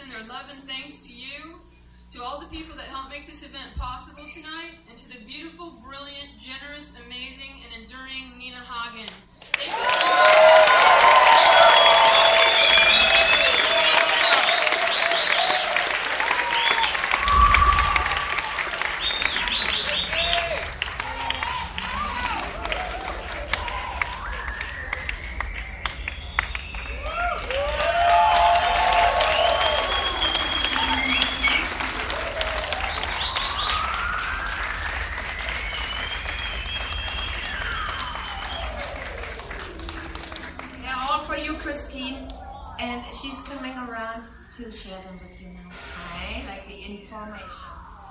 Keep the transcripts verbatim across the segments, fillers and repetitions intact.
send their love and thanks to you, to all the people that helped make this event possible tonight, and to the beautiful, brilliant, generous, amazing, and enduring Nina Hagen. Thank you so to share them with you now. I like the information.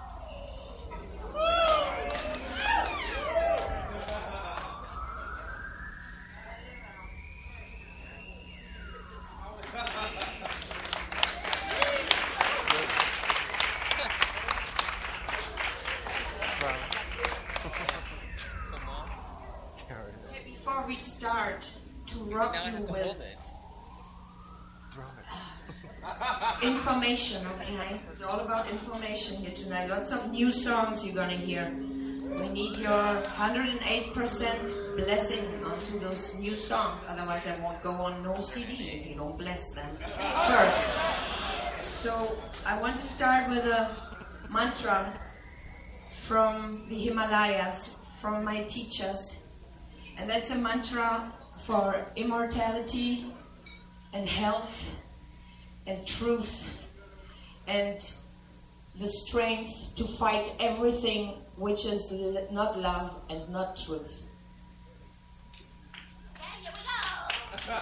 Before we start to rock you with information, okay? It's all about information here tonight. Lots of new songs you're gonna hear. We need your one hundred eight percent blessing onto those new songs. Otherwise, I won't go on no C D if you don't bless them first. So I want to start with a mantra from the Himalayas, from my teachers. And that's a mantra for immortality and health and truth and the strength to fight everything which is not love and not truth. Yeah, here we go.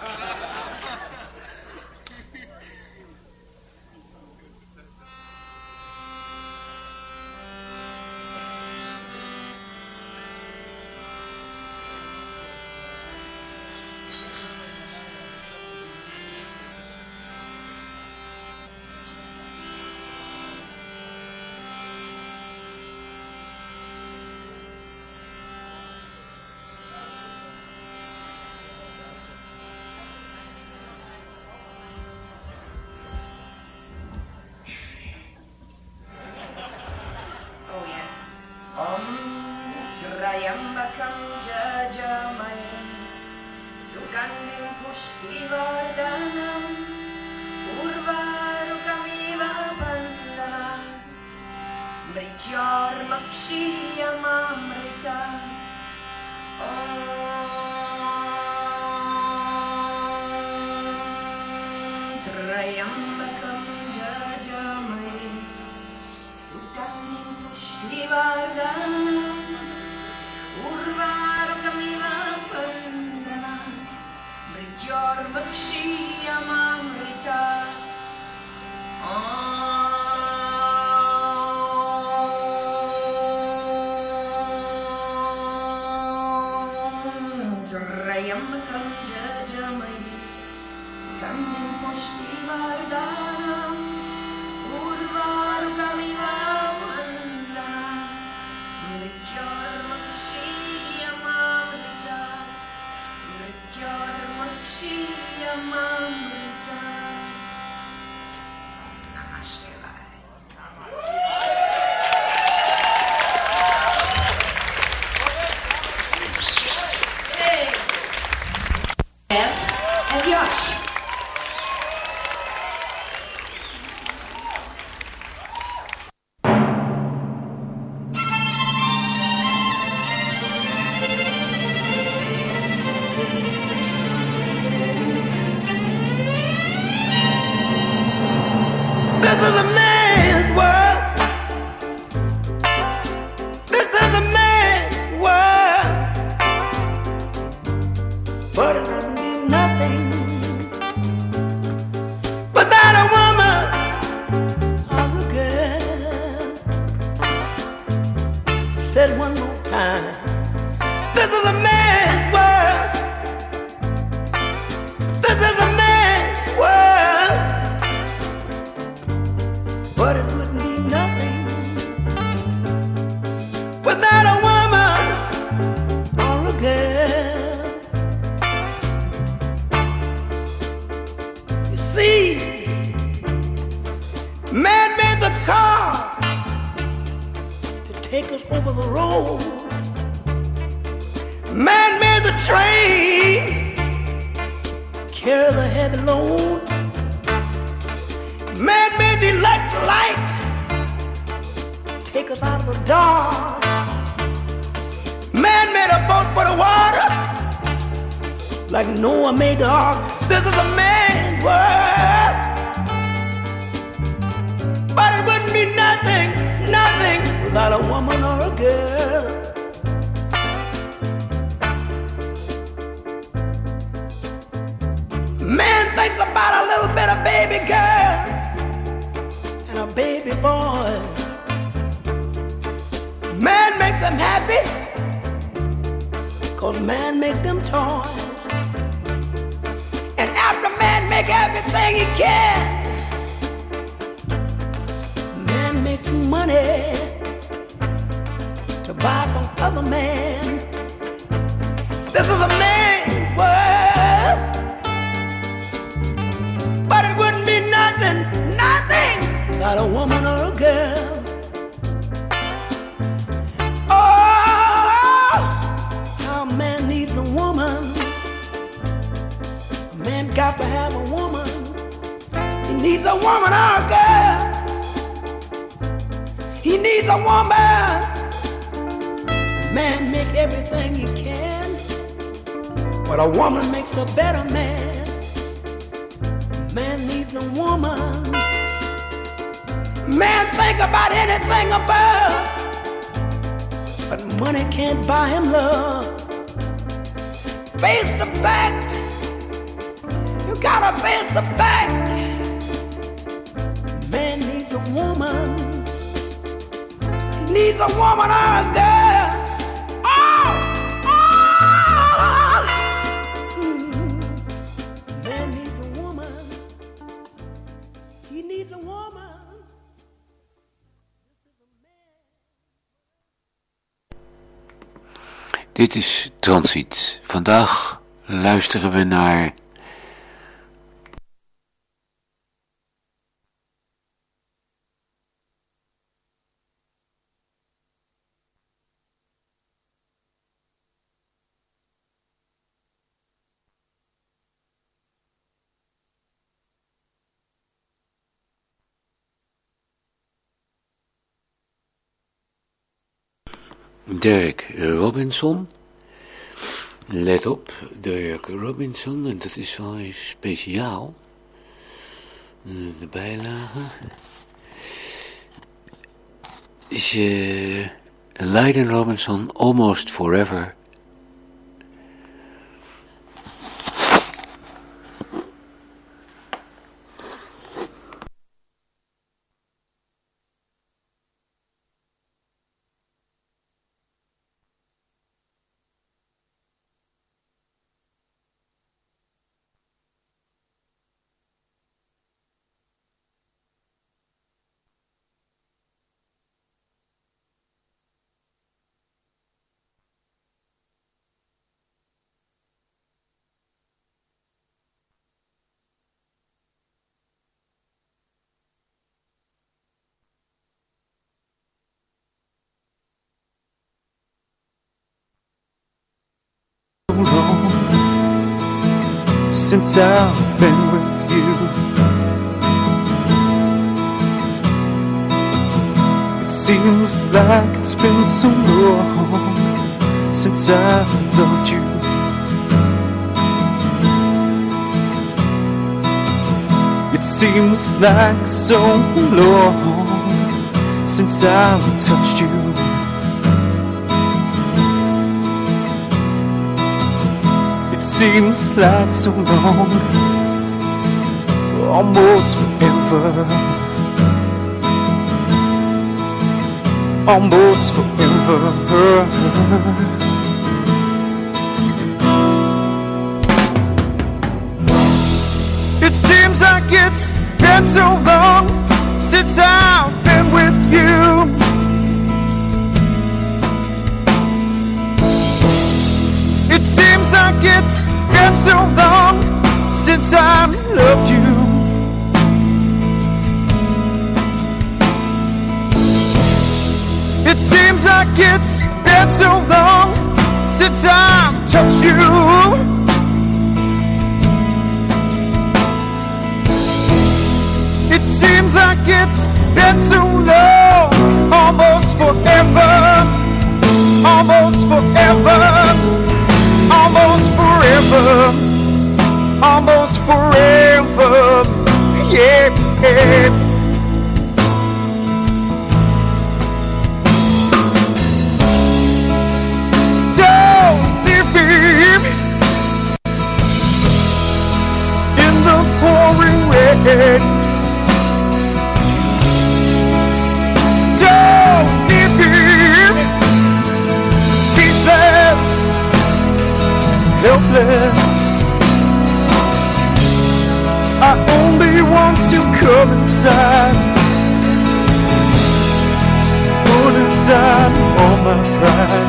Trayambakam Jajamayam Sugandhim Pushtivardhanam Urvarukamiva Bandhanam Mrityarmakshiyamamrita Om Trayambakam Jajamayam Sugandhim Pushtivardhanam Urvarukamiva Bandhanam Mrityarmakshiyamamritat Om Trayambakam Jajamayam Sugandhim Pushtivardhanam Urvarukamiva Bandhanam Mrityarmakshiyamamritat Mrityarmakshiyamamritat Namah Shivaya. Hey! Beth and Josh. roads. Man made the train carry the heavy loads. Man made the electric light take us out of the dark. Man made a boat for the water like Noah made the ark. This is a man's world, but it wouldn't be nothing, nothing without a woman or a girl. Man thinks about a little bit of baby girls and a baby boys. Man make them happy, cause man make them toys. And after man make everything he can, man makes money to buy from other men. This is a man's world, but it wouldn't be nothing, nothing without a woman or a girl. Oh, how a man needs a woman. A man got to have a woman. He needs a woman or a girl. He needs a woman. Man make everything he can, but a woman makes a better man. Man needs a woman. Man think about anything above, but money can't buy him love. Face the fact. You gotta face the fact. Man needs a woman. He needs a woman or a girl. Oh, oh. Mm. Man needs a woman. He needs a woman. Dit is Transit. Vandaag luisteren we naar Derek Robinson. Let op, Derek Robinson, en dat is wel eens speciaal. De bijlage is uh, Leiden Robinson, Almost Forever. Since I've been with you, it seems like it's been so long since I've loved you. It seems like so long since I've touched you. Seems like so long, almost forever, almost forever. It seems like it's been so long since I've been with you. It seems like it's been so long since I've loved you. It seems like like it's been so long since I've touched you. It seems like it's been so long, almost forever, almost forever, almost forever, almost forever, yeah, yeah. Don't leave me in the pouring rain. Helpless, I only want to come inside, put aside all my pride,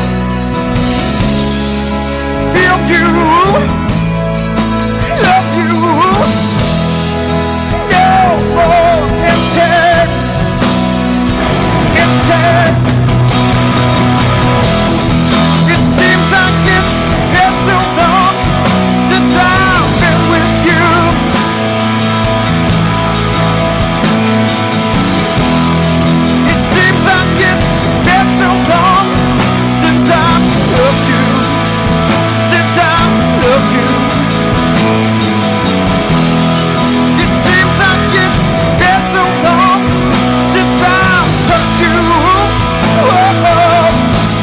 feel you, love you, no more empty, empty. It seems like it's been so long since I've been with you. It seems like it's been so long since I've loved you, since I've loved you. It seems like it's been so long since I've touched you. Oh, oh.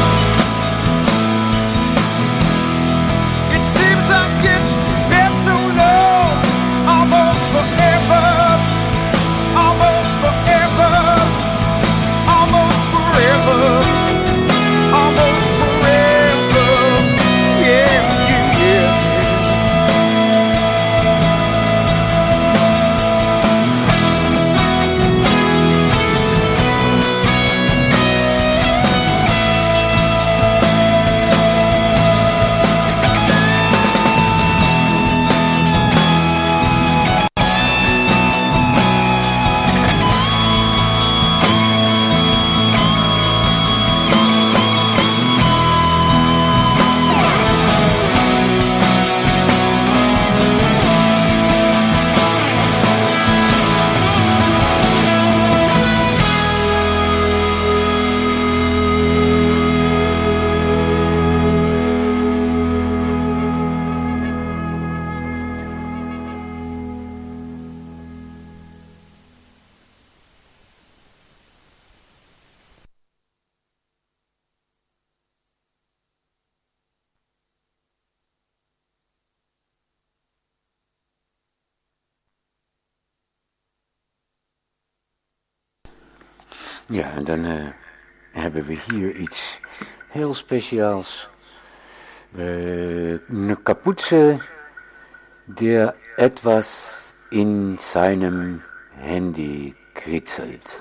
Ja, en dan uh, hebben we hier iets heel speciaals. Uh, eine Kapuze, der etwas in seinem Handy kritzelt.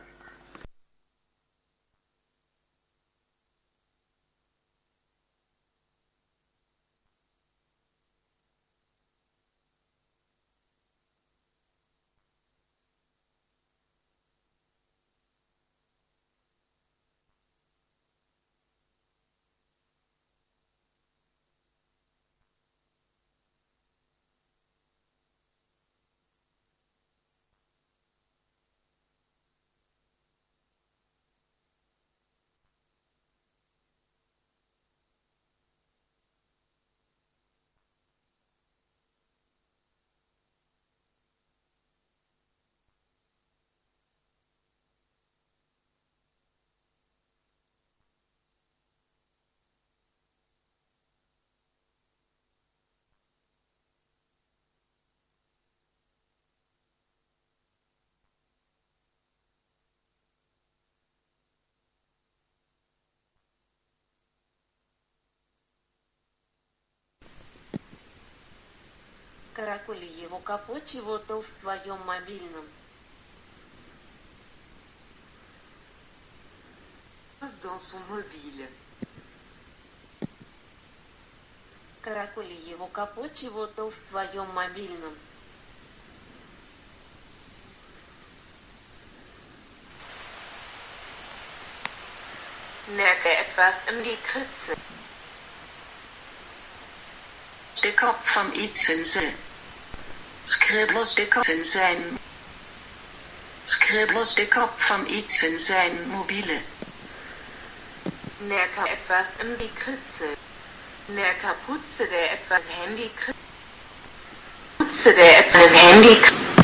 Каракули его капот чего-то в своем мобильном. Dans son mobile. Каракули его капот чего-то в своем мобильном. Merke etwas im die Kritze. De kop van iets in zijn. Scribbels de kop in zijn. Scribbels de kop van iets in zijn mobiele. Merke etwas im die Kritze. Merke putze der etwas Handy Kritze. Putze der etwas Handy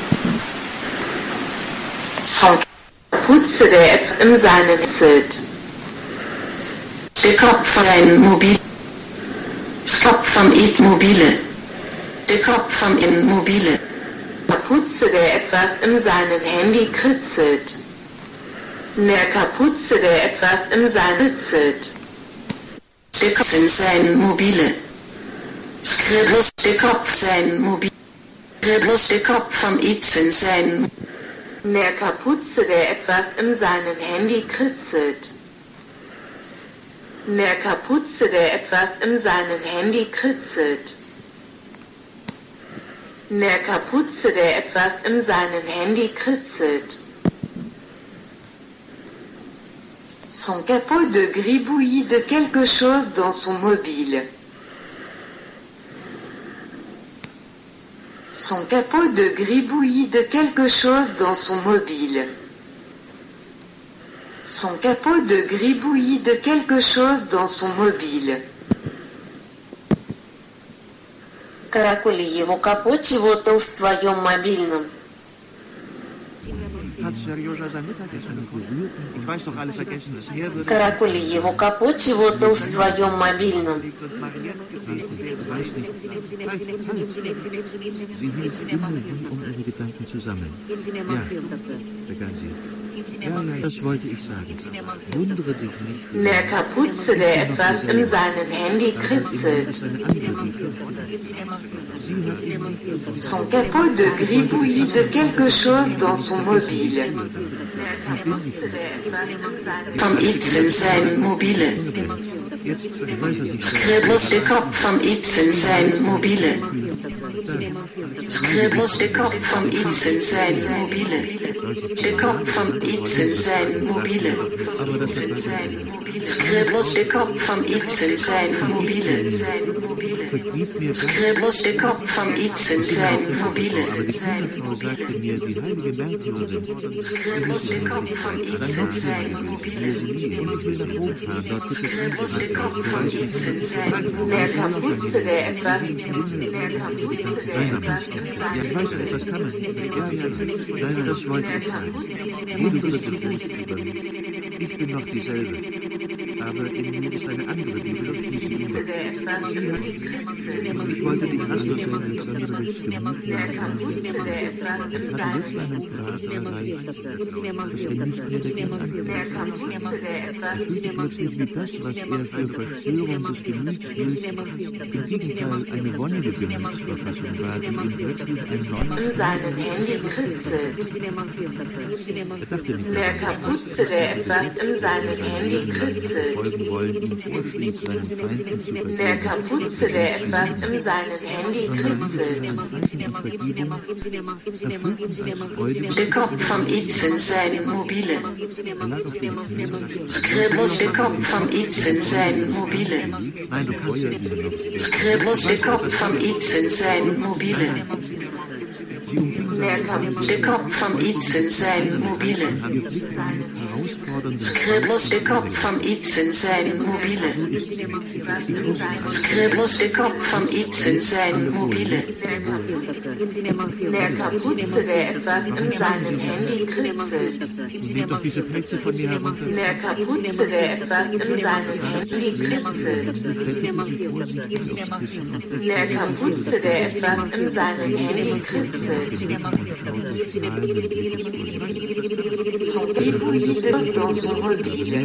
Son. Putze der etwas im seinen Zelt. De kop van een mobiel. Kop van iets mobiele. De kop van een mobiele. Kapuze, der etwas in seinem Handy kritzelt. Der Kapuze, der etwas in seinem kritzelt. De kop in zijn mobiele. Scribbels de kop zijn mobiele. Scribbels de kop van iets in zijn. Der Kapuze, der etwas in seinem Handy kritzelt. Der Kapuze, der etwas in seinem Handy kritzelt. Der Kapuze, der etwas in seinem Handy kritzelt. Son capot de gribouillis de quelque chose dans son mobile. Son capot de gribouillis de quelque chose dans son mobile. Son capot de gribouillis de quelque chose dans son mobile. Каракули, его капот чего-то в своем мобильном. Каракули, его капот чего-то в своем мобильном. Das wollte ich sagen. Wundere dich nicht. Der Kapuze, der etwas in seinem Handy kritzelt. Son capot de gribouillis de quelque chose dans son mobile. Van iets in zijn mobiele. Scribbels de kop van iets in zijn mobiele. Scribbels de kop van iets in zijn mobiele. De kop van iets in zijn mobiele. Scribbels de kop van iets in zijn mobiele. Scribbels de kop van iets in zijn mobiele. Scribbels de kop van iets in zijn mobiele. Scribbels de kop van iets in zijn mobiele. Der Kapuze, der etwas, der Kapuze, der etwas in Ja, ich weiß, etwas kann man nicht. Ja, nein, das wollte ich sagen. Wo du kritisch bist über mich. Ich bin noch dieselbe. Aber in mir ist eine andere, die wird nicht immer. Ich wollte dich anders sehen, als wenn du dich gemütlich hast. Ich hatte jetzt einen Grad erreicht, dass er nicht mehr dagegen angekommen ist. Ich fühlte plötzlich wie das, was er für Verstörung des Gemüts hielt, im Gegenteil eine wonnige Gemütsverfassung war, die ihm plötzlich ein neues... In seinem Handy kritzelt. Der Kapuze, der etwas in seinem Handy kritzelt. Der Kapuze, der etwas in seinem Handy kritzelt. De kop van iets in zijn mobiele. Scribbels de kop van iets in zijn mobiele. Scribbels de kop van iets in zijn mobiele. De kop van iets in zijn mobiele. Scribbels de kop van iets in zijn mobiele. Scribbels de kop van iets in zijn mobiele. Der Kapuze, der etwas in seinem Handy kritzelt. Nehmt doch diese Plätze von mir herunter. Der Kapuze, der etwas in seinem Handy kritzelt. Der Kapuze, der etwas in seinem Handy kritzelt. Son gribouillis de dans son mobile.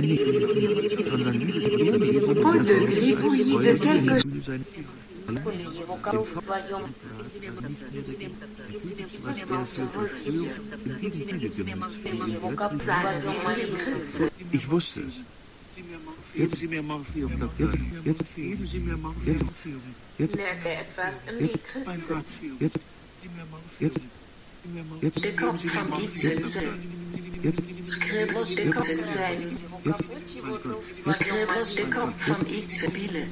Pot de gribouillis de quelque chose. Его капот в своем. Его капот в своем мобильном. Ich wusste es. Geben Sie mir Morphium, Doktor. Jetzt, geben Sie mir Morphium. Jetzt, Merke etwas in die Kritze. jetzt, jetzt, jetzt, De kop van iets in zijn. Scribbels de kop in zijn. Skribbels de kop van iets bielen.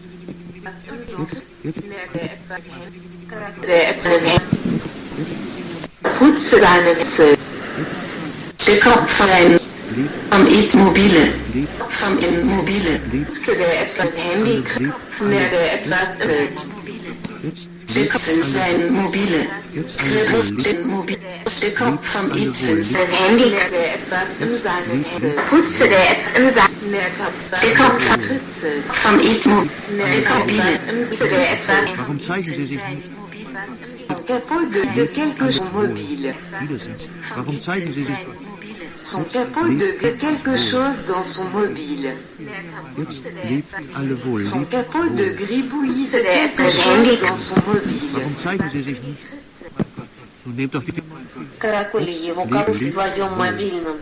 Putze deine Zähne. De kop van van iets mobiele. Van een mobiele. Putze der etwas Handy, mehr der etwas ist. De kop zijn mobiele. Skribbels de mobiele. De kop van iets. Ein Handy, der etwas in seinen Händen. Putze der etwas in seinen De kop van, van iets mobiele. De mobiele. Putze der etwas. Warum zeigen Sie sich nicht? Capot de, de quelque chose mobile. Warum zeigen Sie sich? Son capot de, de quelque chose dans son mobile. Jetzt lebt alle wohl. Son Lebt capot de wohl. gribouille de quelque chose dans son mobile. Warum zeigen Sie sich nicht? Nun nehmt doch die... Каракули его как в своем мобильном.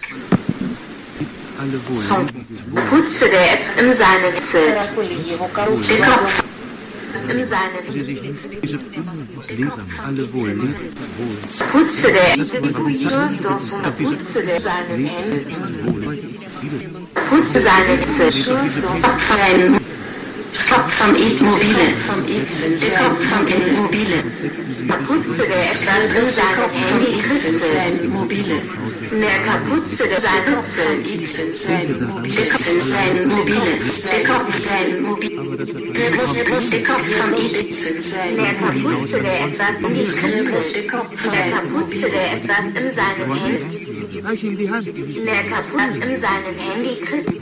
Alle wohl. Son Lebt wohl. Putze der etwas in seinen Zähnen. Каракули его как в De kop своем In seinen Sie sich nicht. Diese Leben. Alle wohl. Lebt wohl. Putze der quelque chose dans son Putze der seinen Händen. Wohl. Putze seine Zähne. kop van kop van iets mobiele. Van iets. De kop van een mobiele. Putze der etwas in seinen Handy kritzelt. Zijn mobiele. Mehr Kapuze der seine Zähne. Zijn mobiele. De kop zijn mobiele. De kop zijn mobiele. Kribbels, kribbels, de kop van iets. Zijn Mehr mobiele. Kapuze der etwas in die Kribbels, Kritzelt. de kop Mehr van Kapuze mobiele. der etwas in seinen Händen. Reich ihm die Hand. Mehr Kapuze in seinen Handy kritzelt.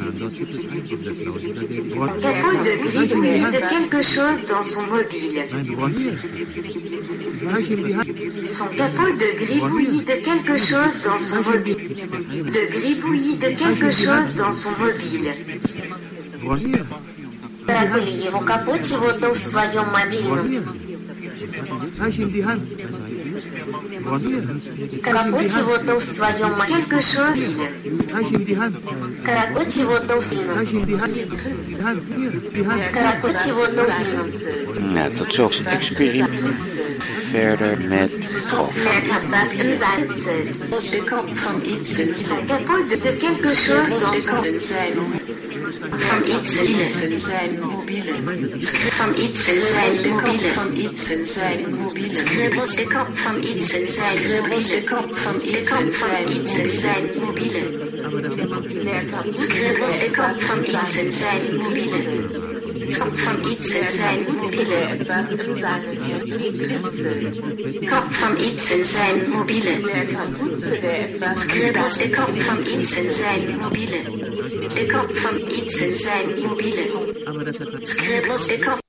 Capot de gribouille de quelque chose dans son mobile. Nein, woran hier? Reich ihm die Hand. Son capot de gribouille de quelque chose dans son mobile. De gribouille de quelque chose dans son mobile. Woran hier? Каракули его капот чего-то в своем Woran мобильном. hier? Reich ihm die Hand. Woran hier? Капот чего-то в своем мобильном. Quelque chose. Reich ihm die Hand. Каракот чего-то в своем. Reich ihm die Hand. Die Hand, hier, die Hand. Каракот чего-то в своем. Ja, tot zover het experiment. Verder met golf. Mehr etwas in seinen Zähnen. De kop van iets. Son capot de, de quelque chose dans De son kop zijn van iets. Zijn mobiele. Van iets zijn mobiele. Van iets zijn mobiele. Kribbels, de kop van iets. Zijn kribbels, de kop van iets. Van iets zijn mobiele. Kribbels, de kop van iets. Zijn mobiele. Kop van iets zijn mobiele. Kop van iets zijn mobiele. Kribbels, de kop van iets zijn mobiele. De kop van iets zijn mobiele. Kribbels, de kop.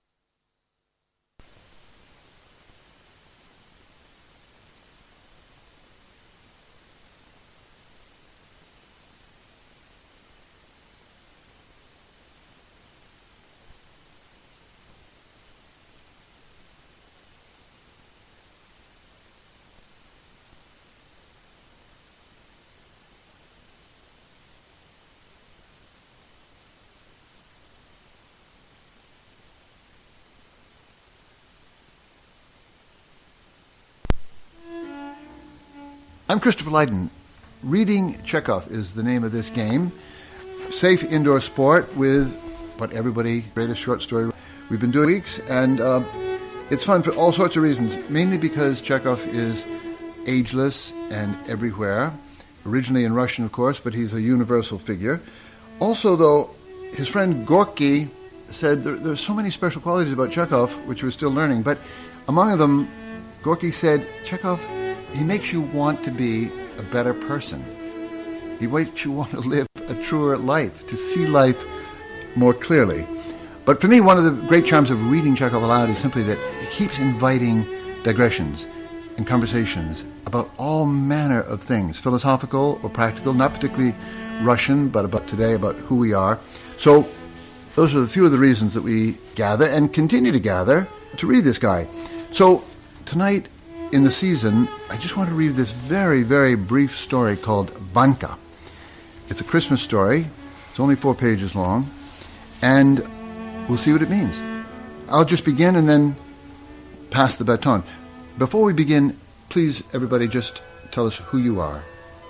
I'm Christopher Lydon. Reading Chekhov is the name of this game. Safe indoor sport with what everybody, greatest short story we've been doing weeks, and uh, it's fun for all sorts of reasons, mainly because Chekhov is ageless and everywhere, originally in Russian, of course, but he's a universal figure. Also, though, his friend Gorky said there, there are so many special qualities about Chekhov, which we're still learning, but among them, Gorky said, Chekhov, he makes you want to be a better person. He makes you want to live a truer life, to see life more clearly. But for me, one of the great charms of reading Chekhov aloud is simply that he keeps inviting digressions and conversations about all manner of things, philosophical or practical, not particularly Russian, but about today, about who we are. So those are a few of the reasons that we gather and continue to gather to read this guy. So tonight, in the season, I just want to read this very, very brief story called Vanka. It's a Christmas story. It's only four pages long. And we'll see what it means. I'll just begin and then pass the baton. Before we begin, please, everybody, just tell us who you are.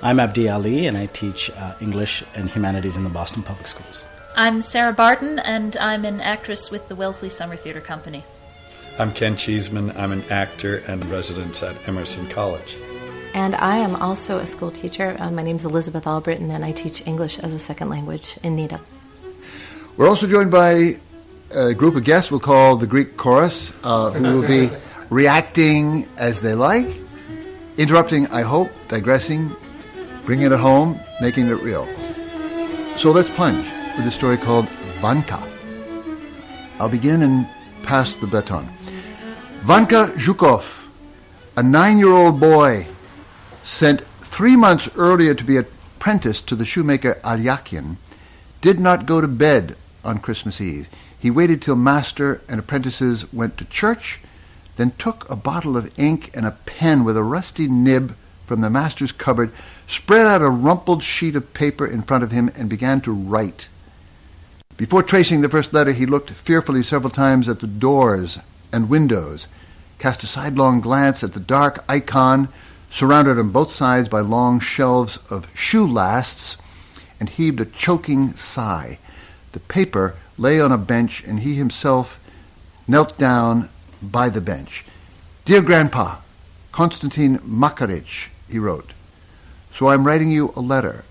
I'm Abdi Ali, and I teach uh, English and Humanities in the Boston Public Schools. I'm Sarah Barton, and I'm an actress with the Wellesley Summer Theatre Company. I'm Ken Cheeseman. I'm an actor and resident at Emerson College. And I am also a school teacher. Uh, my name is Elizabeth Albritton, and I teach English as a second language in NIDA. We're also joined by a group of guests we'll call the Greek Chorus, uh, who will be reacting as they like, interrupting, I hope, digressing, bringing it home, making it real. So let's plunge with a story called Vanka. I'll begin and pass the baton. Vanka Zhukov, a nine-year-old boy sent three months earlier to be apprenticed to the shoemaker Alyakin, did not go to bed on Christmas Eve. He waited till master and apprentices went to church, then took a bottle of ink and a pen with a rusty nib from the master's cupboard, spread out a rumpled sheet of paper in front of him, and began to write. Before tracing the first letter, he looked fearfully several times at the doors and windows, cast a sidelong glance at the dark icon surrounded on both sides by long shelves of shoe lasts, and heaved a choking sigh. The paper lay on a bench, and he himself knelt down by the bench. "Dear Grandpa, Konstantin Makarich," he wrote, "so I'm writing you a letter.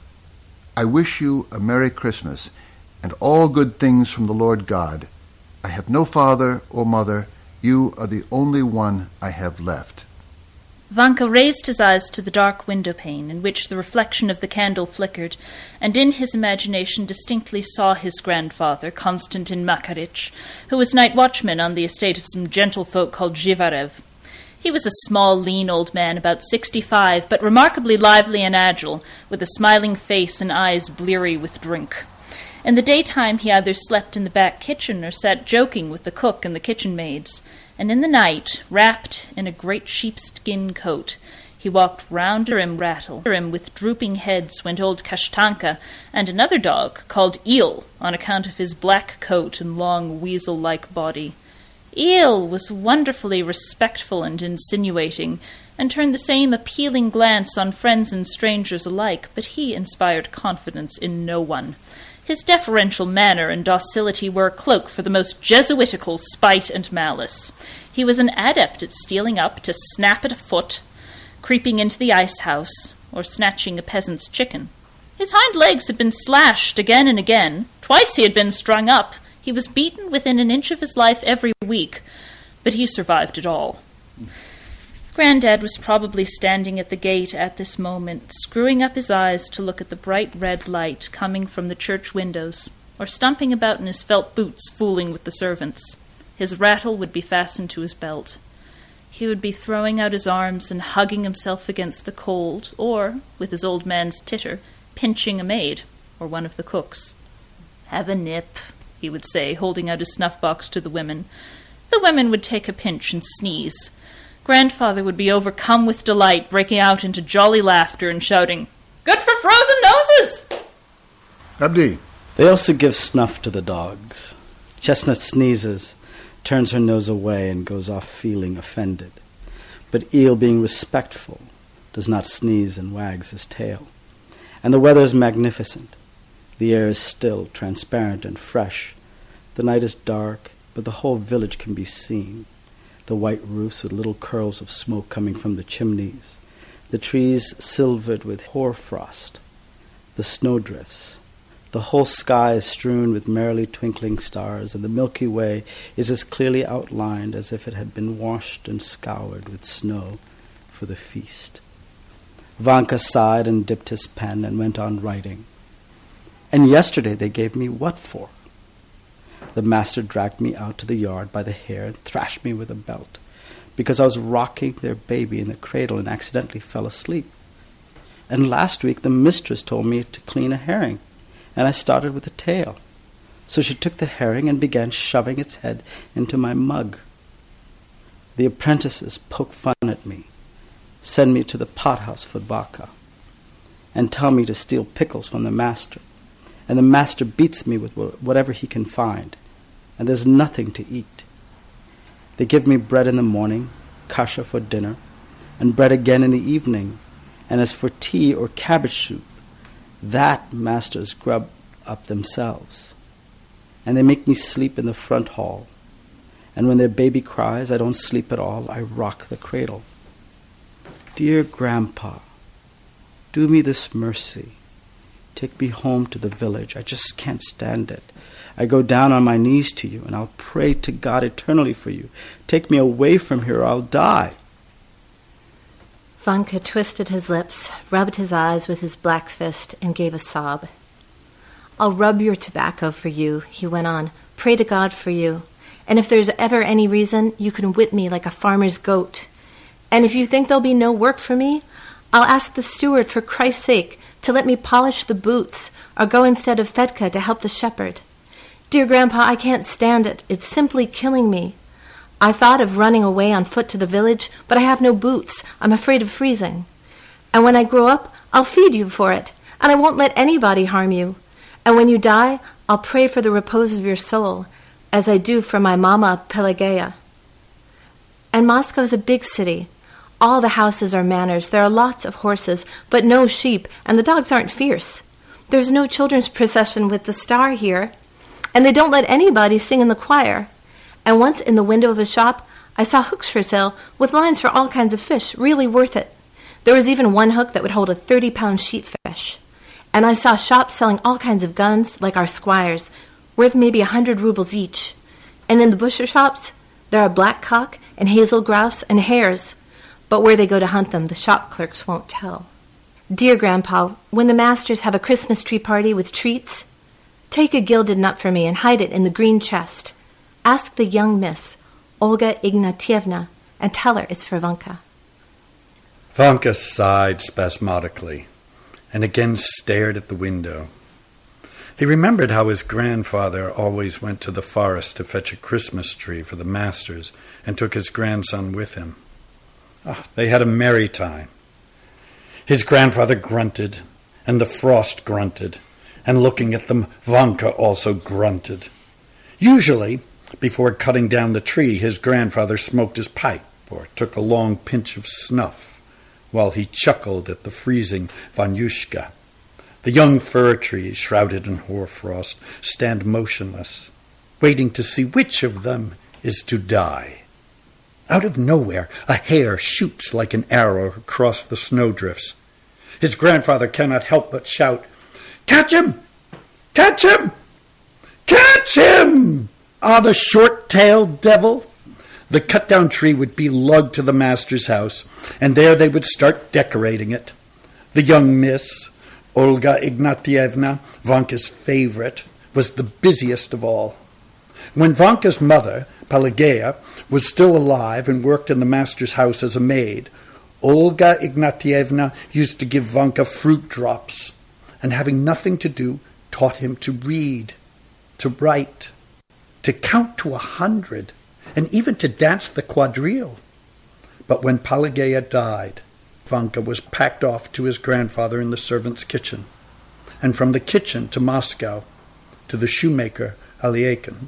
I wish you a Merry Christmas and all good things from the Lord God. I have no father or mother. You are the only one I have left." Vanka raised his eyes to the dark window pane in which the reflection of the candle flickered, and in his imagination distinctly saw his grandfather, Konstantin Makarich, who was night watchman on the estate of some gentlefolk called Zhivarev. He was a small, lean old man, about sixty-five, but remarkably lively and agile, with a smiling face and eyes bleary with drink. In the daytime he either slept in the back kitchen or sat joking with the cook and the kitchen maids, and in the night, wrapped in a great sheepskin coat, he walked round him rattle. Him with drooping heads went old Kashtanka and another dog called Eel on account of his black coat and long weasel-like body. Eel was wonderfully respectful and insinuating, and turned the same appealing glance on friends and strangers alike, but he inspired confidence in no one. His deferential manner and docility were a cloak for the most Jesuitical spite and malice. He was an adept at stealing up to snap at a foot, creeping into the ice house, or snatching a peasant's chicken. His hind legs had been slashed again and again. Twice he had been strung up. He was beaten within an inch of his life every week, but he survived it all. Granddad was probably standing at the gate at this moment, screwing up his eyes to look at the bright red light coming from the church windows, or stumping about in his felt boots, fooling with the servants. His rattle would be fastened to his belt. He would be throwing out his arms and hugging himself against the cold, or, with his old man's titter, pinching a maid, or one of the cooks. "Have a nip," he would say, holding out his snuff-box to the women. The women would take a pinch and sneeze. Grandfather would be overcome with delight, breaking out into jolly laughter and shouting, "Good for frozen noses!" Abdi. They also give snuff to the dogs. Chestnut sneezes, turns her nose away, and goes off feeling offended. But Eel, being respectful, does not sneeze and wags his tail. And the weather is magnificent. The air is still, transparent, and fresh. The night is dark, but the whole village can be seen. The white roofs with little curls of smoke coming from the chimneys, the trees silvered with hoarfrost, the snowdrifts. The whole sky is strewn with merrily twinkling stars, and the Milky Way is as clearly outlined as if it had been washed and scoured with snow for the feast. Vanka sighed and dipped his pen and went on writing. "And yesterday they gave me what for? The master dragged me out to the yard by the hair and thrashed me with a belt because I was rocking their baby in the cradle and accidentally fell asleep. And last week the mistress told me to clean a herring, and I started with the tail. So she took the herring and began shoving its head into my mug. The apprentices poke fun at me, send me to the pothouse for vodka, and tell me to steal pickles from the master. And the master beats me with whatever he can find, and there's nothing to eat. They give me bread in the morning, kasha for dinner, and bread again in the evening, And as for tea or cabbage soup, that masters grub up themselves. And they make me sleep in the front hall. And when their baby cries, I don't sleep at all. I rock the cradle. Dear Grandpa, do me this mercy. Take me home to the village. I just can't stand it. I go down on my knees to you, and I'll pray to God eternally for you. Take me away from here, or I'll die. Vanka twisted his lips, rubbed his eyes with his black fist, and gave a sob. I'll rub your tobacco for you, he went on. Pray to God for you. And if there's ever any reason, you can whip me like a farmer's goat. And if you think there'll be no work for me, I'll ask the steward, for Christ's sake, to let me polish the boots, or go instead of Fedka to help the shepherd. Dear Grandpa, I can't stand it. It's simply killing me. I thought of running away on foot to the village, but I have no boots. I'm afraid of freezing. And when I grow up, I'll feed you for it, and I won't let anybody harm you. And when you die, I'll pray for the repose of your soul, as I do for my mama, Pelageya. And Moscow is a big city. All the houses are manors. There are lots of horses, but no sheep, and the dogs aren't fierce. There's no children's procession with the star here, and they don't let anybody sing in the choir. And once in the window of a shop, I saw hooks for sale with lines for all kinds of fish, really worth it. There was even one hook that would hold a thirty-pound sheepfish. And I saw shops selling all kinds of guns, like our squire's, worth maybe a hundred rubles each. And in the butcher shops, there are blackcock and hazel grouse and hares. But where they go to hunt them, the shop clerks won't tell. Dear Grandpa, when the masters have a Christmas tree party with treats, take a gilded nut for me and hide it in the green chest. Ask the young miss, Olga Ignatievna, and tell her it's for Vanka. Vanka sighed spasmodically and again stared at the window. He remembered how his grandfather always went to the forest to fetch a Christmas tree for the masters and took his grandson with him. Oh, they had a merry time. His grandfather grunted, and the frost grunted, and looking at them, Vanka also grunted. Usually, before cutting down the tree, his grandfather smoked his pipe or took a long pinch of snuff, while he chuckled at the freezing Vanyushka. The young fir trees, shrouded in hoarfrost, stand motionless, waiting to see which of them is to die. Out of nowhere, a hare shoots like an arrow across the snowdrifts. His grandfather cannot help but shout, "Catch him! Catch him! Catch him!" Ah, the short-tailed devil! The cut-down tree would be lugged to the master's house, and there they would start decorating it. The young miss, Olga Ignatievna, Vanka's favorite, was the busiest of all. When Vanka's mother, Pelageya, was still alive and worked in the master's house as a maid, Olga Ignatievna used to give Vanka fruit drops, and having nothing to do, taught him to read, to write, to count to a hundred, and even to dance the quadrille. But when Pelageya died, Vanka was packed off to his grandfather in the servants' kitchen, and from the kitchen to Moscow, to the shoemaker Aliekin.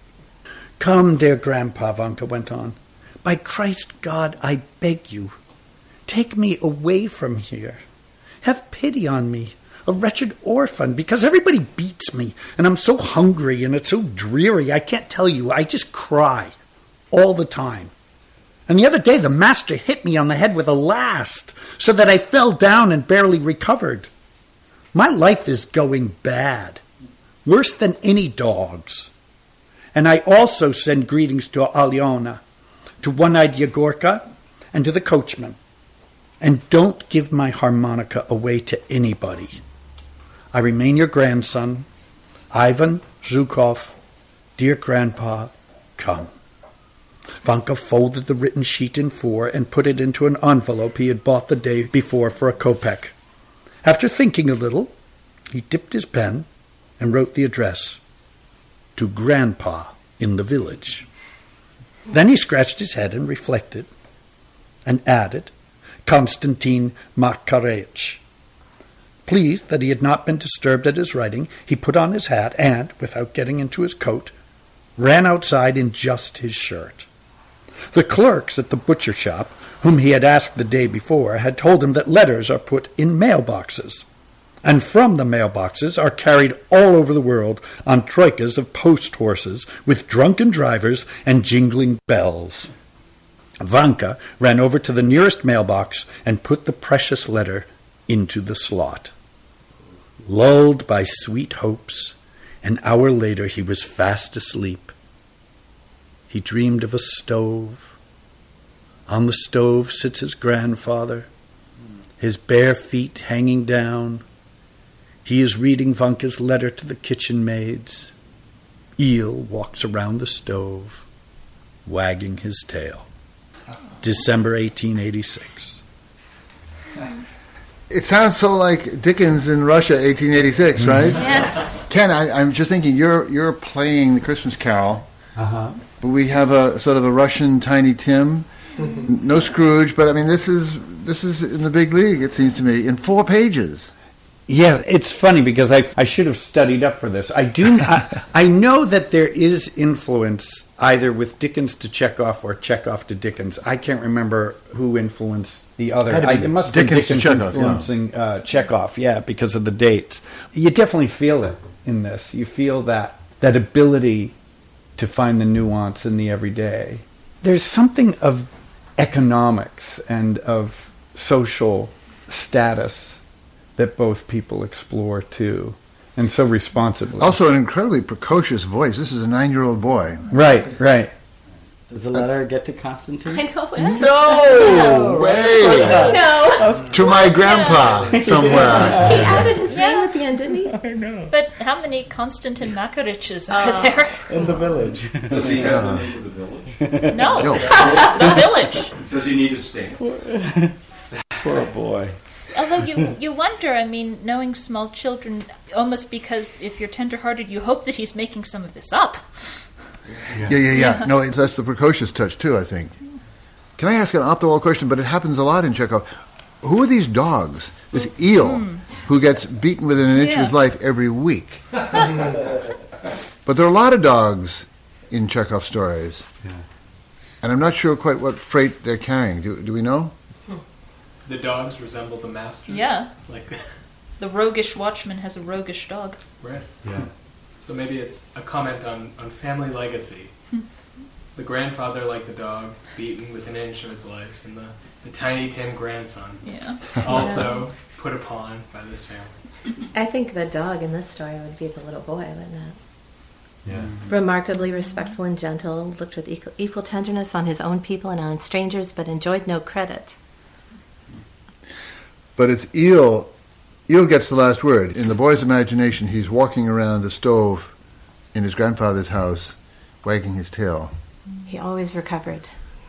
"Come, dear Grandpa," Vanka went on. "By Christ God, I beg you, take me away from here. Have pity on me, a wretched orphan, because everybody beats me, and I'm so hungry, and it's so dreary, I can't tell you, I just cry all the time. And the other day the master hit me on the head with a last, so that I fell down and barely recovered. My life is going bad, worse than any dog's. And I also send greetings to Alyona, to One-Eyed Yegorka, and to the coachman. And don't give my harmonica away to anybody. I remain your grandson, Ivan Zhukov. Dear Grandpa, come." Vanka folded the written sheet in four and put it into an envelope he had bought the day before for a kopeck. After thinking a little, he dipped his pen and wrote the address, "To Grandpa in the village." Then he scratched his head and reflected, and added, "Konstantin Makarych." Pleased that he had not been disturbed at his writing, he put on his hat and, without getting into his coat, ran outside in just his shirt. The clerks at the butcher shop, whom he had asked the day before, had told him that letters are put in mailboxes, and from the mailboxes are carried all over the world on troikas of post horses with drunken drivers and jingling bells. Vanka ran over to the nearest mailbox and put the precious letter into the slot. Lulled by sweet hopes, an hour later he was fast asleep. He dreamed of a stove. On the stove sits his grandfather, his bare feet hanging down. He is reading Vanka's letter to the kitchen maids. Eel walks around the stove, wagging his tail. December eighteen eighty-six. It sounds so like Dickens in Russia, eighteen eighty-six, right? Yes. Ken, I, I'm just thinking you're you're playing the Christmas Carol, Uh-huh. but we have a sort of a Russian Tiny Tim, N- no Scrooge, but I mean this is this is in the big league. It seems to me in four pages. Yeah, it's funny because I I should have studied up for this. I do I, I know that there is influence either with Dickens to Chekhov or Chekhov to Dickens. I can't remember who influenced the other. Had to I, be it must Dickens be to Dickens Chekhov, influencing uh, Chekhov, yeah, because of the dates. You definitely feel it in this. You feel that that ability to find the nuance in the everyday. There's something of economics and of social status that both people explore too, and so responsibly. Also, an incredibly precocious voice. This is a nine-year-old boy. Right, right. Does the letter get to Constantine? I know. It's No way! No. To my grandpa somewhere. He added his name at the end, didn't he? I know. But how many Konstantin Makariches are there? In the village. Does he have the name of the village? No, No. it's just the village. Does he need a stamp? Poor boy. Although you, you wonder, I mean, knowing small children, almost because if you're tender-hearted, you hope that he's making some of this up. Yeah, yeah, yeah. No, it's, that's the precocious touch too, I think. Can I ask an off-the-wall question? But it happens a lot in Chekhov. Who are these dogs? This eel Mm. who gets beaten within an inch Yeah. of his life every week. But there are a lot of dogs in Chekhov stories. Yeah. And I'm not sure quite what freight they're carrying. Do, do we know? The dogs resemble the masters. Yeah. Like, The roguish watchman has a roguish dog. right. Yeah. So maybe it's a comment on, on family legacy. The grandfather, like the dog, beaten with an inch of its life, and the, the tiny Tim grandson, Yeah. also put upon by this family. I think the dog in this story would be the little boy, wouldn't it? Yeah. Remarkably respectful and gentle, looked with equal, equal tenderness on his own people and on strangers, but enjoyed no credit. But it's Eel. Eel gets the last word. In the boy's imagination, he's walking around the stove in his grandfather's house, wagging his tail. He always recovered.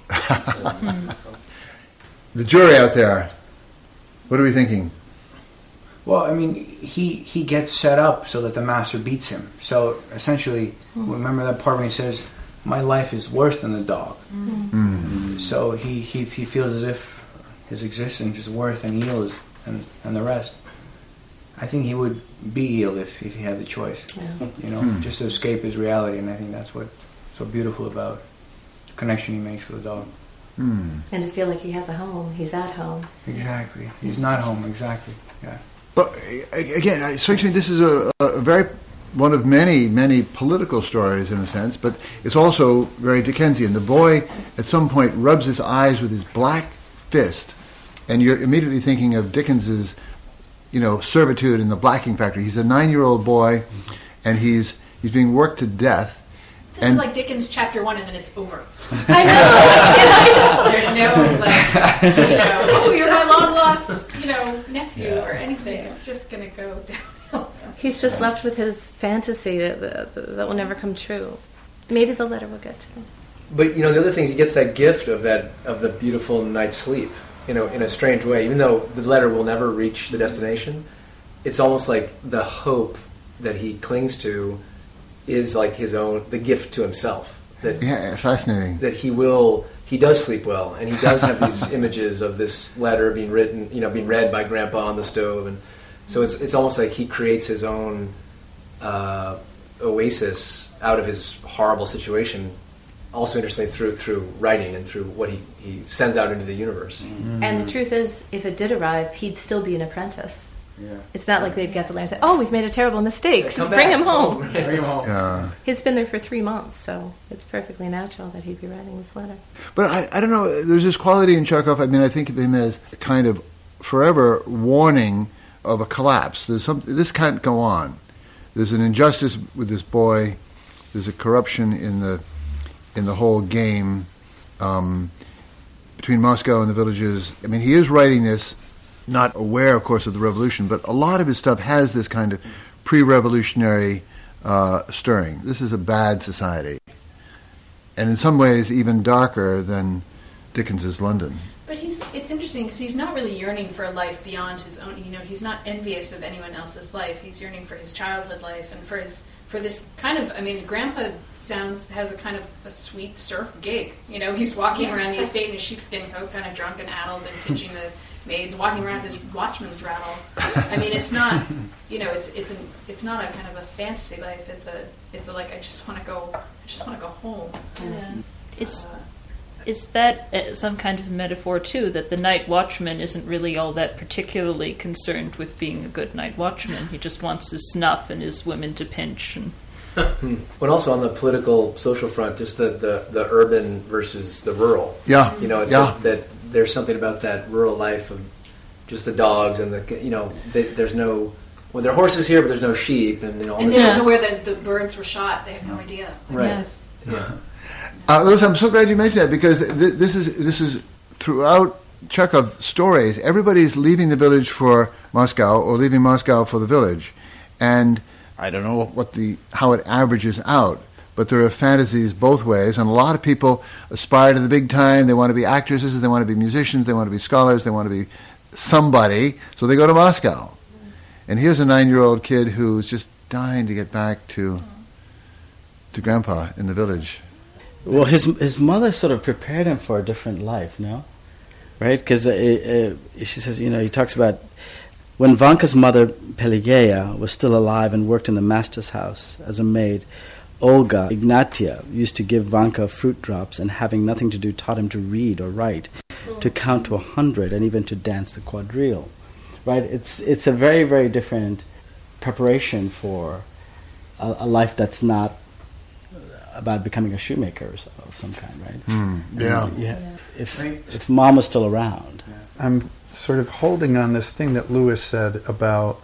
The jury out there, what are we thinking? Well, I mean, he he gets set up so that the master beats him. So essentially, remember that part when he says, "My life is worse than the dog." Mm. So he, he he feels as if his existence is worse than Eel's and, and the rest. I think he would be Eel if, if he had the choice. Yeah. You know, Hmm. just to escape his reality, and I think that's what's so beautiful about the connection he makes with the dog. Hmm. And to feel like he has a home, he's at home. Exactly. He's not home, exactly. Yeah. But a- again, it strikes me this is a, a very one of many, many political stories in a sense, but it's also very Dickensian. The boy at some point rubs his eyes with his black fist, and you're immediately thinking of Dickens's, you know, servitude in the blacking factory. He's a nine-year-old boy, and he's he's being worked to death. This and is like Dickens chapter one, and then it's over. I know. There's no like, you know, oh, you're my long lost, you know, nephew Yeah. or anything. It's just gonna go downhill. He's just left with his fantasy that, that, that will never come true. Maybe the letter will get to him. But you know, the other thing is he gets that gift of that of the beautiful night's sleep. You know, in a strange way, even though the letter will never reach the destination, it's almost like the hope that he clings to is like his own, the gift to himself. That yeah, fascinating. That he will, he does sleep well, and he does have these images of this letter being written, you know, being read by Grandpa on the stove, and so it's it's almost like he creates his own uh, oasis out of his horrible situation also interesting through through writing and through what he, he sends out into the universe. Mm-hmm. And the truth is, if it did arrive, he'd still be an apprentice. Yeah. It's not like they'd get the letter and say, "Oh, we've made a terrible mistake. Yeah, come Bring back. him home." Oh, bring him home. Yeah. He's been there for three months, so it's perfectly natural that he'd be writing this letter. But I, I don't know, there's this quality in Chekhov, I mean, I think of him as a kind of forever warning of a collapse. There's some, this can't go on. There's an injustice with this boy. There's a corruption in the in the whole game um, between Moscow and the villages. I mean, he is writing this, not aware, of course, of the revolution, but a lot of his stuff has this kind of pre-revolutionary uh, stirring. This is a bad society, and in some ways even darker than Dickens's London. But he's, it's interesting because he's not really yearning for a life beyond his own. You know, he's not envious of anyone else's life. He's yearning for his childhood life and for his for this kind of. I mean, Grandpa sounds has a kind of a sweet surf gig. You know, he's walking Yeah. around the estate in his sheepskin coat, kind of drunk and addled, and pinching the maids, walking around with his watchman's rattle. I mean, it's not. You know, it's it's an it's not a kind of a fantasy life. It's a it's a like I just want to go. I just want to go home. Yeah. It's. Is that uh, some kind of metaphor, too, that the night watchman isn't really all that particularly concerned with being a good night watchman? He just wants his snuff and his women to pinch. And Hmm. But also on the political, social front, just the, the, the urban versus the rural. Yeah. You know, it's Yeah. that, that there's something about that rural life of just the dogs and the, you know, they, there's no, well, there are horses here, but there's no sheep. And, you know, all And this they stuff. don't know where the, the birds were shot. They have no idea. Right. Yes. Yeah. Uh, Liz, I'm so glad you mentioned that because th- this is this is throughout Chekhov's stories. Everybody's leaving the village for Moscow or leaving Moscow for the village, and I don't know what the how it averages out, but there are fantasies both ways, and a lot of people aspire to the big time. They want to be actresses, they want to be musicians, they want to be scholars, they want to be somebody, so they go to Moscow. And here's a nine-year-old kid who's just dying to get back to to Grandpa in the village. Well, his his mother sort of prepared him for a different life, no? Right? Because uh, uh, she says, you know, he talks about when Vanka's mother, Pelageya, was still alive and worked in the master's house as a maid, Olga Ignatia used to give Vanka fruit drops and, having nothing to do, taught him to read or write, to count to a hundred, and even to dance the quadrille. Right? It's it's a very, very different preparation for a, a life that's not about becoming a shoemaker or so, of some kind, right? Mm, yeah. And, yeah. If if mom was still around. I'm sort of holding on this thing that Lewis said about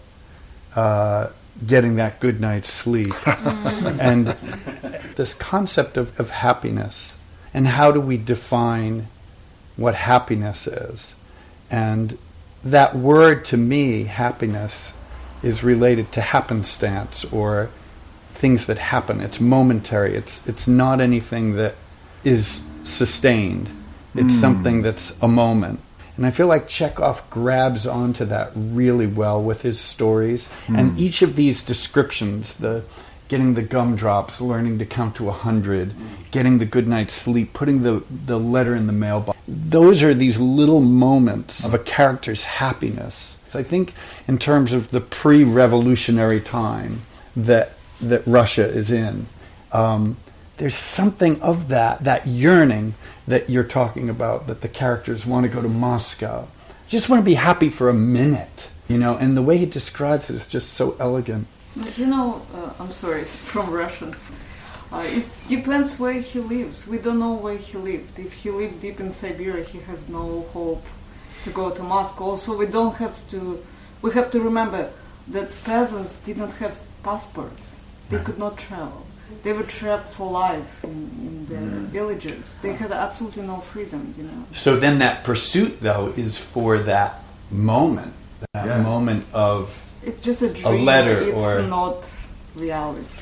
uh, getting that good night's sleep and this concept of, of happiness and how do we define what happiness is. And that word, to me, happiness, is related to happenstance or things that happen. It's momentary. It's it's not anything that is sustained. It's Mm. something that's a moment. And I feel like Chekhov grabs onto that really well with his stories. Mm. And each of these descriptions, the getting the gumdrops, learning to count to a hundred, getting the good night's sleep, putting the, the letter in the mailbox, those are these little moments of a character's happiness. I think in terms of the pre-revolutionary time that that Russia is in, um, there's something of that, that yearning that you're talking about, that the characters want to go to Moscow. Just want to be happy for a minute, you know, and the way he describes it is just so elegant. You know, uh, I'm sorry, it's from Russian. Uh, it depends where he lives. We don't know where he lived. If he lived deep in Siberia, he has no hope to go to Moscow. Also, we don't have to, we have to remember that peasants didn't have passports. They could not travel. They were trapped for life in, in their Mm. villages. They had absolutely no freedom, you know. So then that pursuit, though, is for that moment, that Yeah. moment of It's just a dream. letter it's or- not reality.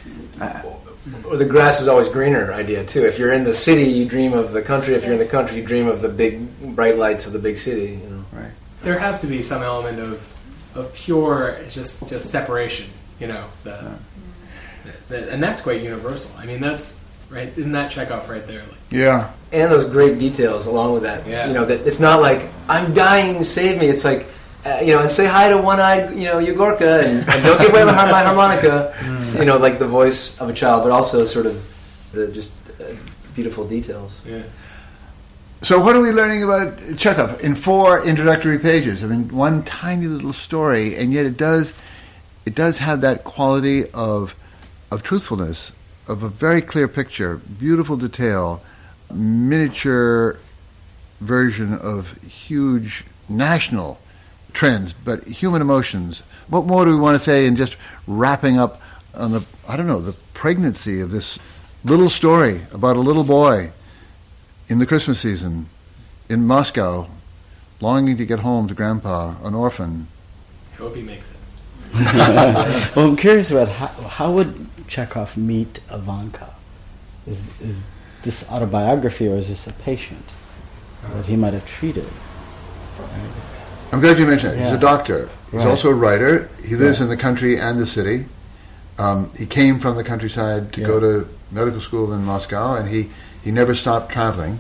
Or the grass is always greener idea, too. If you're in the city, you dream of the country. If you're in the country, you dream of the big, bright lights of the big city, you know. Right. There has to be some element of of pure just just separation, you know, the, the, and that's quite universal. I mean, that's right. Isn't that Chekhov right there? Like, Yeah. And those great details along with that. Yeah. You know, that it's not like, I'm dying, save me. It's like, uh, you know, and say hi to one-eyed, you know, Yegorka, and, and don't give away my, har- my harmonica. You know, like the voice of a child, but also sort of the just uh, beautiful details. Yeah. So what are we learning about Chekhov in four introductory pages? I mean, one tiny little story, and yet it does it does have that quality of of truthfulness, of a very clear picture, beautiful detail, miniature version of huge national trends, but human emotions. What more do we want to say in just wrapping up on the, I don't know, the pregnancy of this little story about a little boy in the Christmas season in Moscow, longing to get home to Grandpa, an orphan. I hope he makes it. Well, I'm curious about how, how would Chekhov meet Ivanka? Is is this autobiography, or is this a patient that he might have treated? Right? I'm glad you mentioned that. Yeah. He's a doctor. He's Right. also a writer. He lives Yeah. in the country and the city. Um, he came from the countryside to Yeah. go to medical school in Moscow, and he, he never stopped traveling.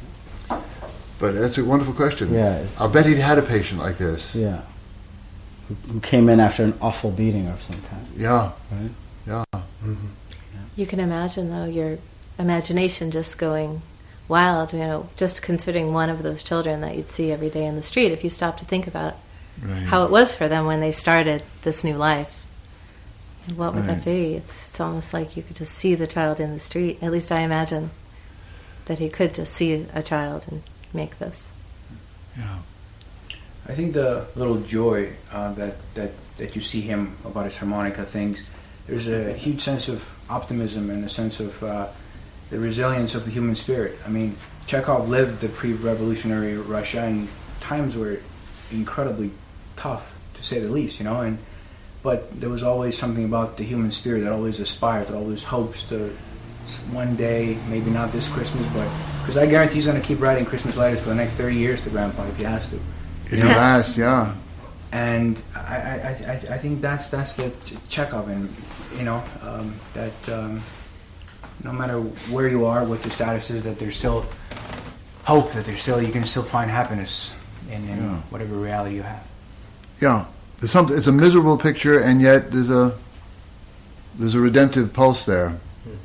But that's a wonderful question. Yeah. I'll bet he'd had a patient like this. Yeah. Who, who came in after an awful beating of some kind. Yeah. Right? Yeah. Mm-hmm. You can imagine, though, your imagination just going wild, you know, just considering one of those children that you'd see every day in the street, if you stop to think about Right. how it was for them when they started this new life. And what would Right. that be? It's, it's almost like you could just see the child in the street. At least I imagine that he could just see a child and make this. Yeah. I think the little joy uh, that, that, that you see him about his harmonica things, there's a huge sense of optimism and a sense of uh, the resilience of the human spirit. I mean, Chekhov lived the pre-revolutionary Russia, and times were incredibly tough, to say the least, you know, and but there was always something about the human spirit that always aspired, that always hopes to one day, maybe not this Christmas, but because I guarantee he's going to keep writing Christmas letters for the next thirty years to Grandpa if he has to. If he has, yeah. And I, I, I, I think that's that's the Chekhov, and you know um, that um, no matter where you are, what your status is, that there's still hope, that there's still you can still find happiness in, in Yeah. whatever reality you have. Yeah. There's something. It's a miserable picture, and yet there's a there's a redemptive pulse there.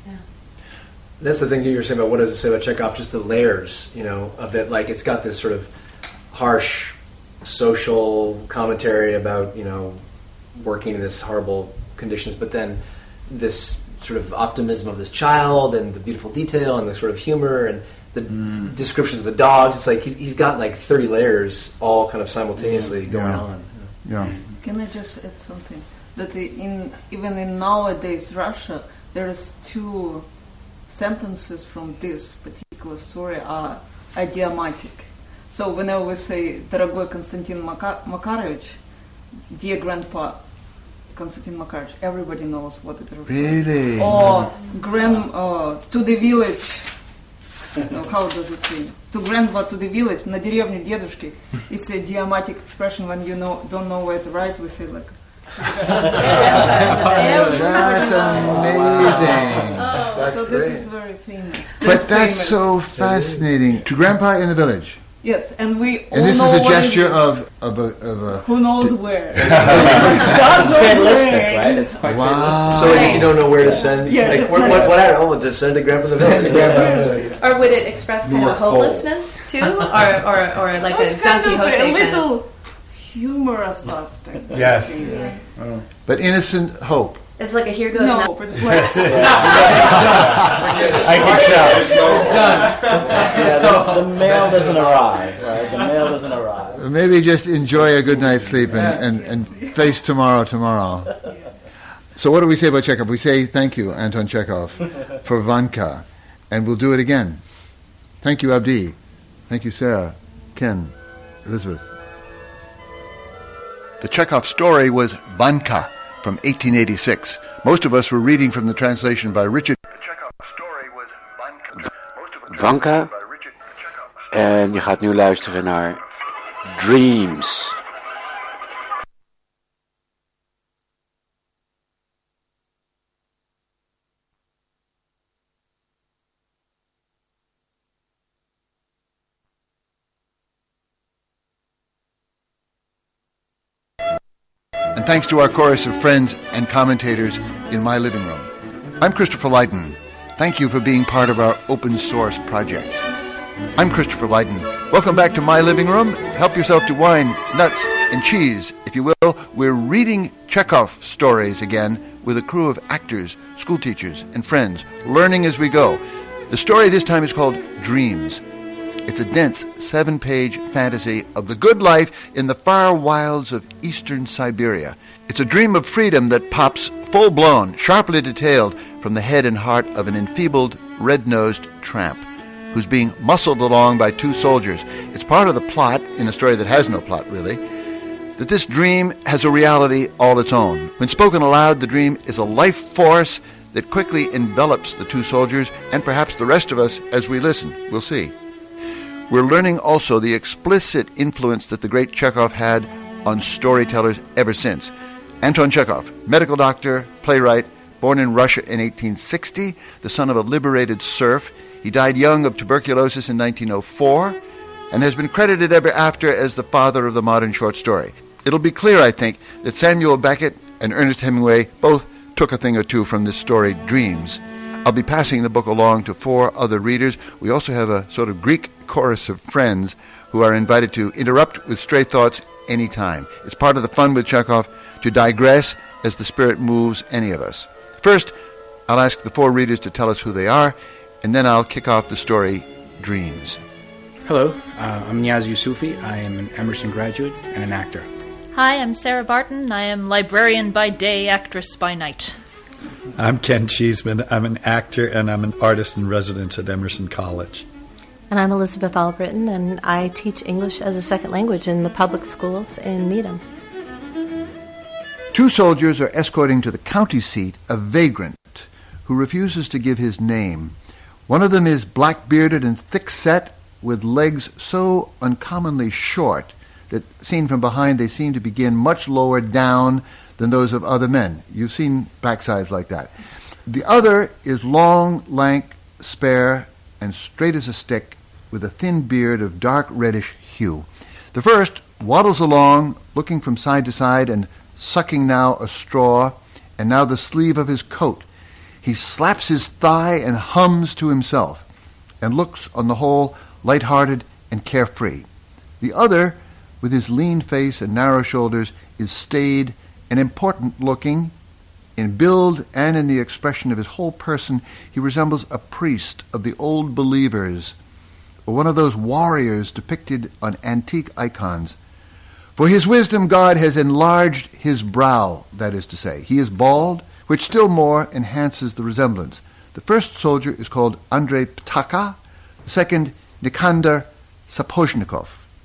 That's the thing you were saying about what does it say about Chekhov, just the layers, you know, of it. Like, it's got this sort of harsh social commentary about, you know, working in this horrible conditions, but then this sort of optimism of this child and the beautiful detail and the sort of humor and the mm. descriptions of the dogs. It's like he's, he's got like thirty layers all kind of simultaneously Yeah. going Yeah. on. Yeah. Can I just add something? That in even in nowadays Russia, there's two sentences from this particular story are idiomatic. So whenever we say "Дорогой Konstantin Maka- Makarovich," dear Grandpa Konstantin Makarovich, everybody knows what it refers. Really? Or grand uh, to the village. No, how does it say? To grandpa, to the village, на деревню дедушки. It's a idiomatic expression when you know don't know where to write. We say like. That's amazing. Oh, That's so great. this is very famous. But It's that's famous. so fascinating. To Grandpa in the village. Yes, and we all And this know is a what it gesture is. of, of a... Of a Who knows where? It's God knows fatalistic, where. right? It's quite Wow. So if you don't know where to send, Yeah, like just what, like- what, what I don't know, just send to Grandpa in the village. Or would it express kind North of Pole. hopelessness too, or or, or like It's a kind Don of Quixote a kind of- little humorous aspect. Yes. Yeah. But innocent hope. It's like a here goes No, nothing. but it's like I can tell. Yeah, the, the mail doesn't arrive, right? The mail doesn't arrive. Maybe just enjoy a good night's sleep and, and, and face tomorrow tomorrow. So what do we say about Chekhov? We say thank you, Anton Chekhov, for Vanka. And we'll do it again. Thank you, Abdi. Thank you, Sarah, Ken, Elizabeth. The Chekhov story was Vanka from eighteen eighty-six. Most of us were reading from the translation by Richard. Vanka. En je gaat nu luisteren naar Dreams. And thanks to our chorus of friends and commentators in my living room. I'm Christopher Lydon. Thank you for being part of our open source project. I'm Christopher Lydon. Welcome back to my living room. Help yourself to wine, nuts, and cheese, if you will. We're reading Chekhov stories again with a crew of actors, school teachers, and friends, learning as we go. The story this time is called Dreams. It's a dense seven-page fantasy of the good life in the far wilds of eastern Siberia. It's a dream of freedom that pops full-blown, sharply detailed from the head and heart of an enfeebled, red-nosed tramp who's being muscled along by two soldiers. It's part of the plot, in a story that has no plot, really, that this dream has a reality all its own. When spoken aloud, the dream is a life force that quickly envelops the two soldiers and perhaps the rest of us as we listen. We'll see. We're learning also the explicit influence that the great Chekhov had on storytellers ever since. Anton Chekhov, medical doctor, playwright, born in Russia in eighteen sixty, the son of a liberated serf. He died young of tuberculosis in nineteen oh four and has been credited ever after as the father of the modern short story. It'll be clear, I think, that Samuel Beckett and Ernest Hemingway both took a thing or two from this story, Dreams. I'll be passing the book along to four other readers. We also have a sort of Greek chorus of friends who are invited to interrupt with stray thoughts anytime. It's part of the fun with Chekhov to digress as the spirit moves any of us. First, I'll ask the four readers to tell us who they are, and then I'll kick off the story, Dreams. Hello, uh, I'm Niaz Yusufi. I am an Emerson graduate and an actor. Hi, I'm Sarah Barton. I am librarian by day, actress by night. I'm Ken Cheeseman. I'm an actor and I'm an artist in residence at Emerson College. And I'm Elizabeth Albritton, and I teach English as a second language in the public schools in Needham. Two soldiers are escorting to the county seat a vagrant who refuses to give his name. One of them is black-bearded and thick-set, with legs so uncommonly short that, seen from behind, they seem to begin much lower down than those of other men. You've seen backsides like that. The other is long, lank, spare, and straight as a stick, with a thin beard of dark reddish hue. The first waddles along, looking from side to side and sucking now a straw and now the sleeve of his coat. He slaps his thigh and hums to himself, and looks, on the whole, light-hearted and carefree. The other, with his lean face and narrow shoulders, is staid and important-looking. In build and in the expression of his whole person, he resembles a priest of the old believers, or one of those warriors depicted on antique icons. For his wisdom God has enlarged his brow, that is to say. He is bald, which still more enhances the resemblance. The first soldier is called Andrei Ptaka, the second Nikander Sapozhnikov.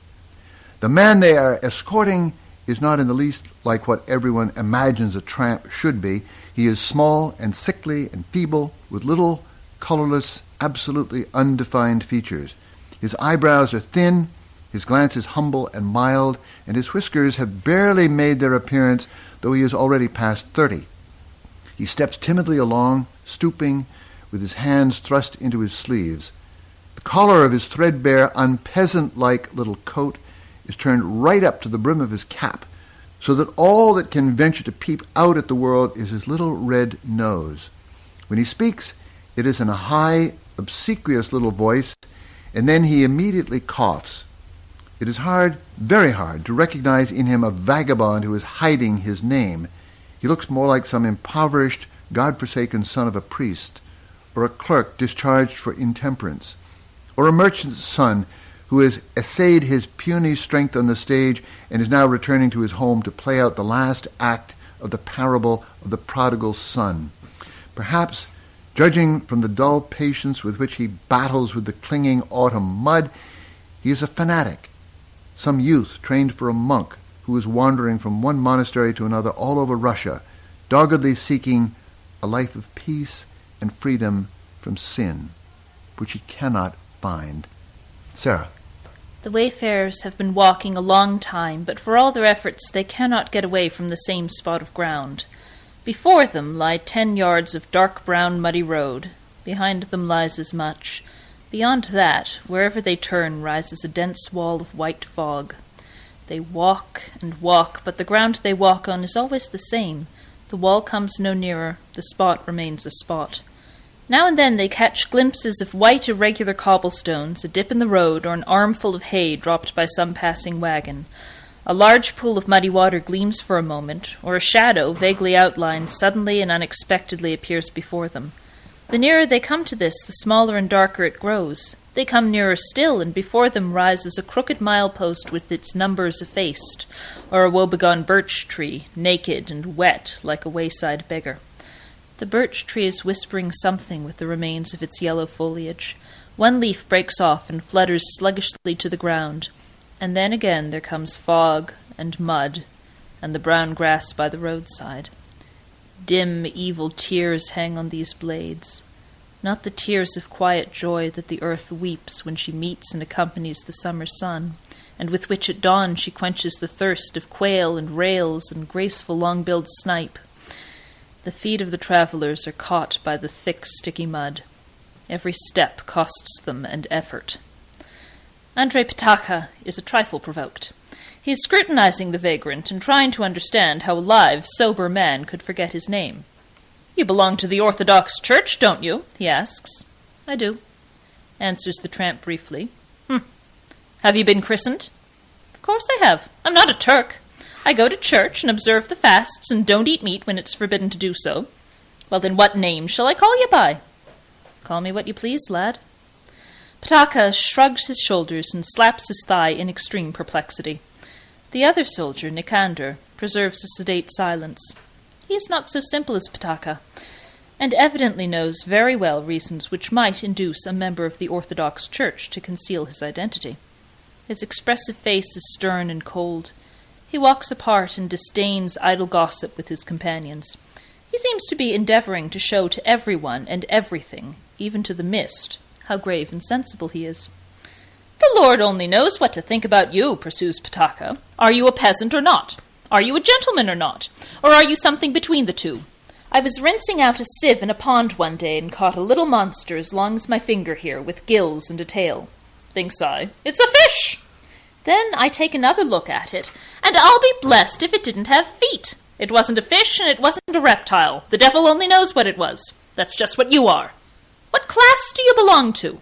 The man they are escorting is not in the least like what everyone imagines a tramp should be. He is small and sickly and feeble, with little, colorless, absolutely undefined features. His eyebrows are thin, his glance is humble and mild, and his whiskers have barely made their appearance, though he is already past thirty. He steps timidly along, stooping, with his hands thrust into his sleeves. The collar of his threadbare, unpeasant-like little coat is turned right up to the brim of his cap, so that all that can venture to peep out at the world is his little red nose. When he speaks, it is in a high, obsequious little voice, and then he immediately coughs. It is hard, very hard, to recognize in him a vagabond who is hiding his name. He looks more like some impoverished, God-forsaken son of a priest, or a clerk discharged for intemperance, or a merchant's son who has essayed his puny strength on the stage and is now returning to his home to play out the last act of the parable of the prodigal son. Perhaps, judging from the dull patience with which he battles with the clinging autumn mud, he is a fanatic, some youth trained for a monk who is wandering from one monastery to another all over Russia, doggedly seeking a life of peace and freedom from sin, which he cannot find. Sarah. The wayfarers have been walking a long time, but for all their efforts they cannot get away from the same spot of ground. Before them lie ten yards of dark brown muddy road. Behind them lies as much. Beyond that, wherever they turn, rises a dense wall of white fog. They walk and walk, but the ground they walk on is always the same. The wall comes no nearer, the spot remains a spot. Now and then they catch glimpses of white irregular cobblestones, a dip in the road, or an armful of hay dropped by some passing wagon. A large pool of muddy water gleams for a moment, or a shadow, vaguely outlined, suddenly and unexpectedly appears before them. The nearer they come to this, the smaller and darker it grows. They come nearer still, and before them rises a crooked milepost with its numbers effaced, or a woebegone birch tree, naked and wet like a wayside beggar. The birch tree is whispering something with the remains of its yellow foliage. One leaf breaks off and flutters sluggishly to the ground, and then again there comes fog and mud and the brown grass by the roadside. Dim, evil tears hang on these blades, not the tears of quiet joy that the earth weeps when she meets and accompanies the summer sun, and with which at dawn she quenches the thirst of quail and rails and graceful long-billed snipe. The feet of the travellers are caught by the thick, sticky mud. Every step costs them an effort. Andrei Ptacha is a trifle provoked. He is scrutinizing the vagrant and trying to understand how a live, sober man could forget his name. "You belong to the Orthodox Church, don't you?" he asks. "I do," answers the tramp briefly. "Hm. Have you been christened?" "Of course I have. I'm not a Turk. I go to church and observe the fasts and don't eat meat when it's forbidden to do so." "Well, then what name shall I call you by?" "Call me what you please, lad." Ptacha shrugs his shoulders and slaps his thigh in extreme perplexity. The other soldier, Nikander, preserves a sedate silence. He is not so simple as Ptacha, and evidently knows very well reasons which might induce a member of the Orthodox Church to conceal his identity. His expressive face is stern and cold. He walks apart and disdains idle gossip with his companions. He seems to be endeavouring to show to everyone and everything, even to the mist, how grave and sensible he is. "The Lord only knows what to think about you," pursues Ptacha. "Are you a peasant or not? Are you a gentleman or not? Or are you something between the two? I was rinsing out a sieve in a pond one day and caught a little monster as long as my finger here, with gills and a tail. Thinks I, it's a fish! Then I take another look at it, and I'll be blessed if it didn't have feet. It wasn't a fish, and it wasn't a reptile. The devil only knows what it was. That's just what you are. What class do you belong to?"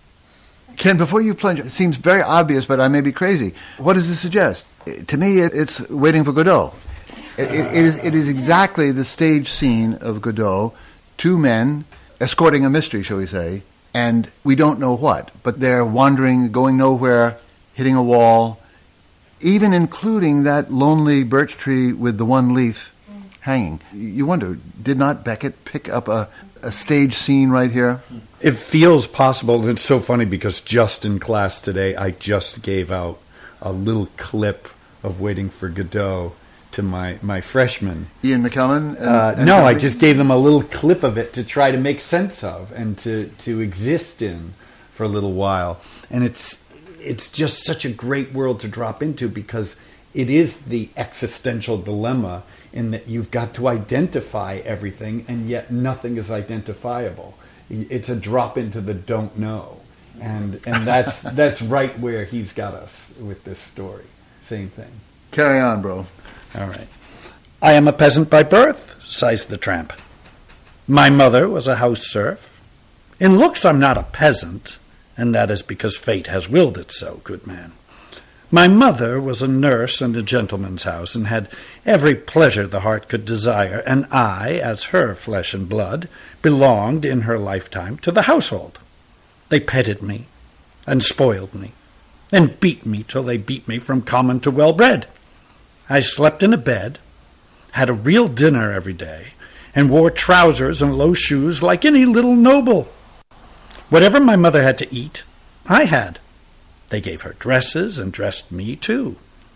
Ken, before you plunge, it seems very obvious, but I may be crazy. What does this suggest? To me, it, it's Waiting for Godot. It, it, it, is, it is exactly the stage scene of Godot, two men escorting a mystery, shall we say, and we don't know what, but they're wandering, going nowhere, hitting a wall, even including that lonely birch tree with the one leaf hanging. You wonder, did not Beckett pick up a, a stage scene right here? It feels possible, and it's so funny because just in class today, I just gave out a little clip of Waiting for Godot to my, my freshmen. Ian McKellen? And, uh, and no, Charlie? I just gave them a little clip of it to try to make sense of and to, to exist in for a little while. And it's it's just such a great world to drop into because it is the existential dilemma in that you've got to identify everything and yet nothing is identifiable. It's a drop into the don't know. And and that's that's right where he's got us with this story. Same thing. Carry on, bro. All right. "I am a peasant by birth," sighs the tramp. "My mother was a house serf. In looks I'm not a peasant, and that is because fate has willed it so, good man. My mother was a nurse in a gentleman's house, and had every pleasure the heart could desire, and I, as her flesh and blood, belonged in her lifetime to the household. They petted me, and spoiled me, and beat me till they beat me from common to well-bred. I slept in a bed, had a real dinner every day, and wore trousers and low shoes like any little noble. Whatever my mother had to eat, I had. They gave her dresses and dressed me too.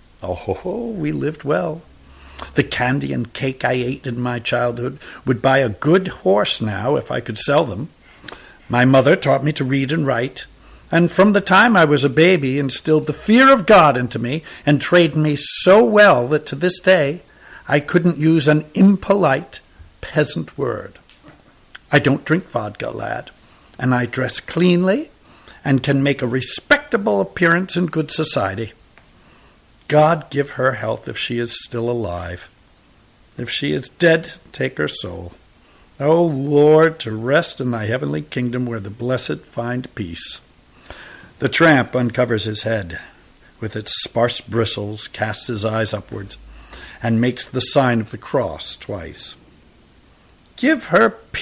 Oh, we lived well. The candy and cake I ate in my childhood would buy a good horse now if I could sell them. My mother taught me to read and write, and from the time I was a baby instilled the fear of God into me and trained me so well that to this day I couldn't use an impolite peasant word. I don't drink vodka, lad, and I dress cleanly and can make a respectable appearance in good society. God give her health if she is still alive. If she is dead, take her soul. O Lord, to rest in thy heavenly kingdom where the blessed find peace. The tramp uncovers his head. With its sparse bristles, casts his eyes upwards, and makes the sign of the cross twice. Give her